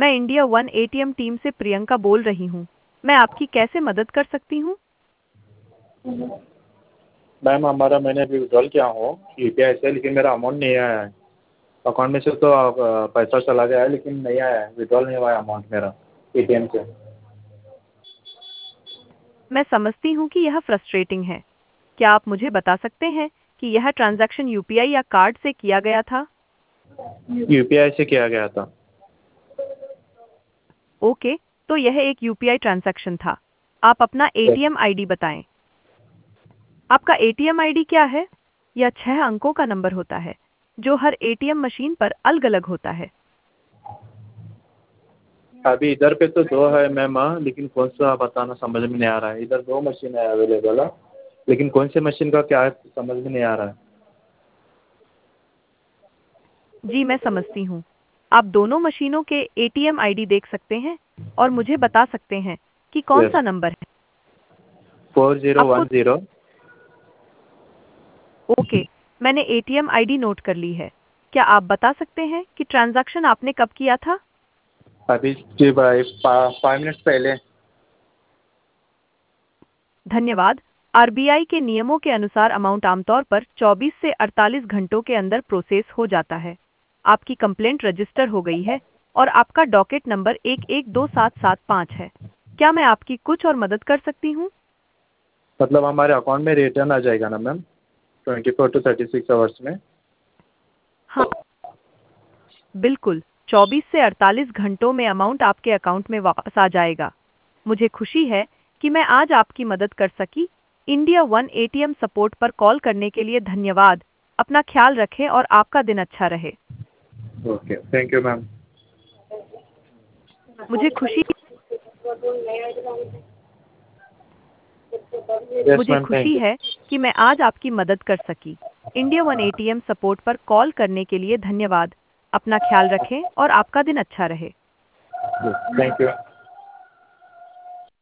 मैं India One ATM team से प्रियंका बोल रही हूँ। मैं आपकी कैसे मदद कर सकती हूँ? मैम हमारा मैंने अभी विड्रॉल किया हूँ यूपीआई से, लेकिन मेरा अमाउंट नहीं आया है अकाउंट में से। तो पैसा चला गया है लेकिन नहीं आया है, विड्रॉल नहीं हुआ है अमाउंट मेरा एटीएम से। मैं समझती हूँ कि यह फ्रस्ट्रेटिंग है। क्या आप मुझे बता सकते हैं कि यह ट्रांजैक्शन यूपीआई या कार्ड से किया गया था? यूपीआई से किया गया था। ओके, तो यह एक यूपीआई ट्रांजैक्शन था। आप अपना एटीएम आईडी बताएं। आपका एटीएम आईडी क्या है? यह 6 अंकों का नंबर होता है जो हर एटीएम मशीन पर अलग अलग होता है। अभी इधर पे तो दो है मैम, लेकिन कौन सा बताना समझ में नहीं आ रहा है। इधर दो मशीन है अवेलेबल है, लेकिन कौन से मशीन का क्या है समझ में नहीं आ रहा है। जी मैं समझती हूँ। आप दोनों मशीनों के एटीएम आईडी देख सकते हैं और मुझे बता सकते हैं कि कौन यस, सा नंबर है। आपको 4010। ओके, मैंने एटीएम आईडी नोट कर ली है। क्या आप बता सकते हैं कि ट्रांजैक्शन आपने कब किया था? अभी जी भाई 5 मिनट्स पहले। धन्यवाद। आरबीआई के नियमों के अनुसार अमाउंट आमतौर पर 24 से 48 घंटों के अंदर प्रोसेस हो जाता है। आपकी कंप्लेंट रजिस्टर हो गई है और आपका डॉकेट नंबर 112775 है। क्या मैं आपकी कुछ और मदद कर सकती हूँ? मतलब हमारे अकाउंट में रिटर्न आ जाएगा ना मैम 24 to 36 आवर्स में? हाँ, बिल्कुल। 24 से 48 घंटों में अमाउंट आपके अकाउंट में वापस आ जाएगा। मुझे खुशी है कि मैं आज आपकी मदद कर सकी। इंडिया वन एटीएम सपोर्ट पर कॉल करने के लिए धन्यवाद। अपना ख्याल रखें और आपका दिन अच्छा रहे। Okay, thank you ma'am. मुझे खुशी यस मुझे मैम, थैंक खुशी यू। है कि मैं आज आपकी मदद कर सकी। इंडिया वन एटीएम सपोर्ट पर कॉल करने के लिए धन्यवाद। अपना ख्याल रखें और आपका दिन अच्छा रहे। Thank you.